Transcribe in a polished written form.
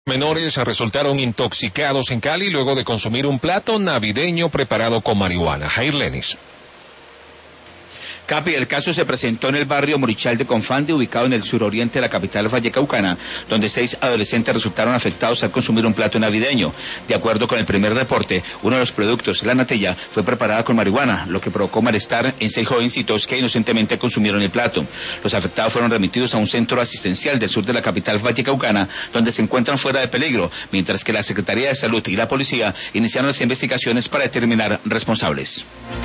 Menores resultaron intoxicados en Cali luego de consumir un plato navideño preparado con marihuana. Jair Lenis. Capi, el caso se presentó en el barrio Morichal de Confande, ubicado en el suroriente de la capital vallecaucana, donde 6 adolescentes resultaron afectados al consumir un plato navideño. De acuerdo con el primer reporte, uno de los productos, la natilla, fue preparada con marihuana, lo que provocó malestar en 6 jovencitos que inocentemente consumieron el plato. Los afectados fueron remitidos a un centro asistencial del sur de la capital vallecaucana, donde se encuentran fuera de peligro, mientras que la Secretaría de Salud y la policía iniciaron las investigaciones para determinar responsables.